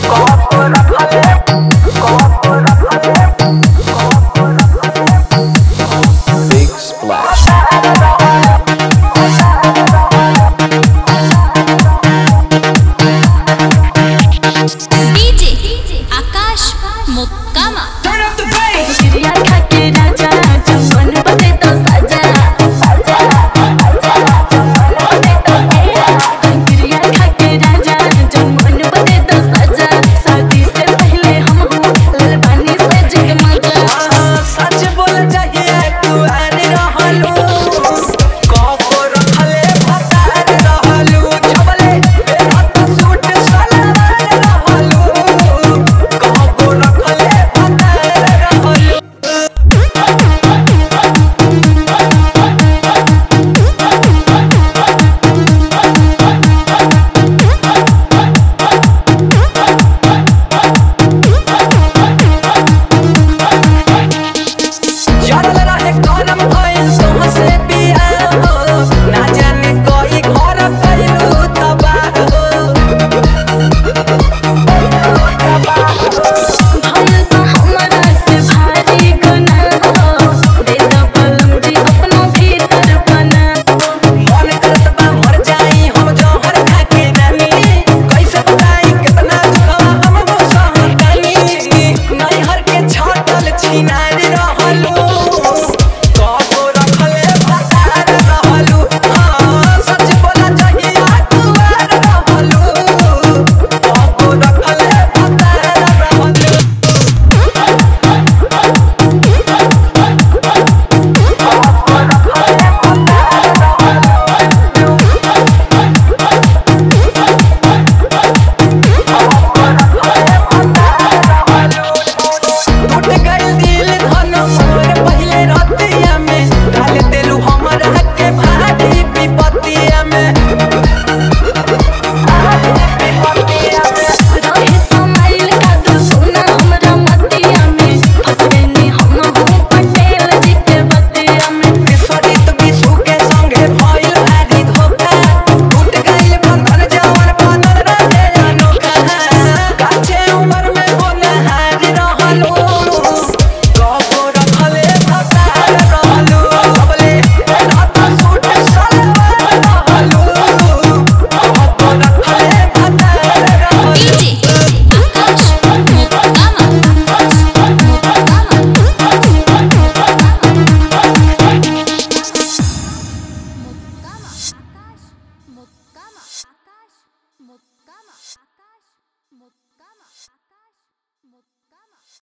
Big splash. DJ Akash Mokama चिड़िया खाके राजा चमन बते तो साजा चिड़िया खाके राजा चमन बते तो साजा शादी से पहले हम ललबानी से जगमगा सच बोल चाहिए तू आने रहलू को रखले भतार रहलू छबले हाथ सूट सलवार रहलू को रखले भतार रहलू यारल रहे करम भइल सोह से पिया हो ना जाने कोई घर कइलू तबाह हो भइल तो हमरा से भारी गुनाह दे दो बलम जी अपना भीतर बना मन करत बा मर जाई हम जहर खा के रानी कैसे बताई कितना दुखवा हम वो सहतानी नहीं हर के छाटल छिनार रहलू को रखले भतार रहलू हां सच बोला चाहिए तू आर रहलू को रखले भतार रहलू टूट गइल दिल धन मोर पहिले रतिया में डाल देलू हमर के भारी विपत्तिया में रहे समाइल का दो सोना हमरा मतिया में फंस गइनी हम हूँ पटेल जी के बतिया में विश्वजीत विशु के संगे भइल भारी धोखा टूट गइल बंधन जवन बनल रहे अनोखा काछे उमर में होनहार रहलू को रखले भतार रहलू सबले हाथ सूट सलवार रहलू को रखले भतार रहलू डीजे आकाश मुक्कामा